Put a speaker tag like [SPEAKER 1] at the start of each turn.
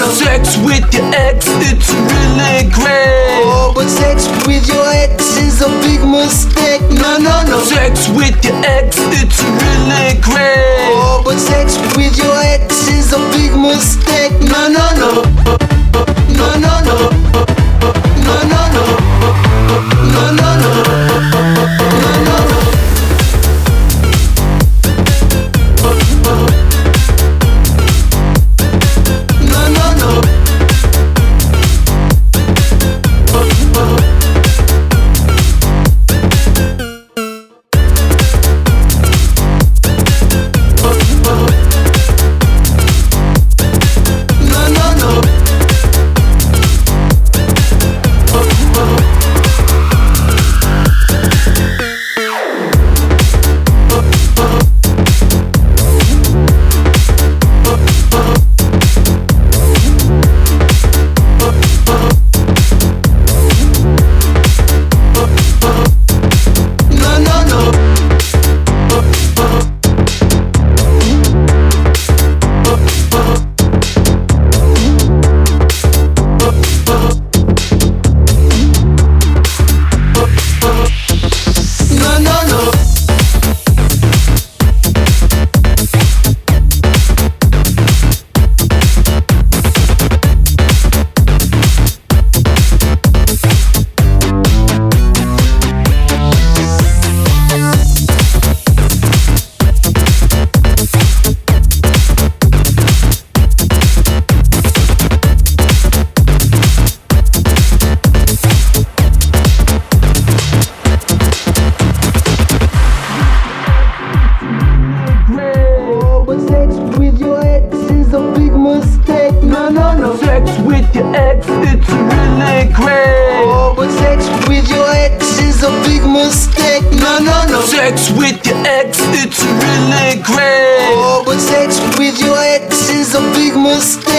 [SPEAKER 1] no.
[SPEAKER 2] Sex with your ex, it's really great.
[SPEAKER 1] Oh, but sex with your ex is a big mistake. No, no, no.
[SPEAKER 2] Sex with your ex, it's really great.
[SPEAKER 1] Oh, but sex with your ex is a big mistake. No, no, no. No, no, no. No, no, no. No, no, no. No, no, no.
[SPEAKER 2] Sex with your ex, it's really great.
[SPEAKER 1] Oh, but sex with your ex is a big mistake. No, no, no.
[SPEAKER 2] Sex with your ex, it's really great.
[SPEAKER 1] Oh, but sex with your ex is a big mistake.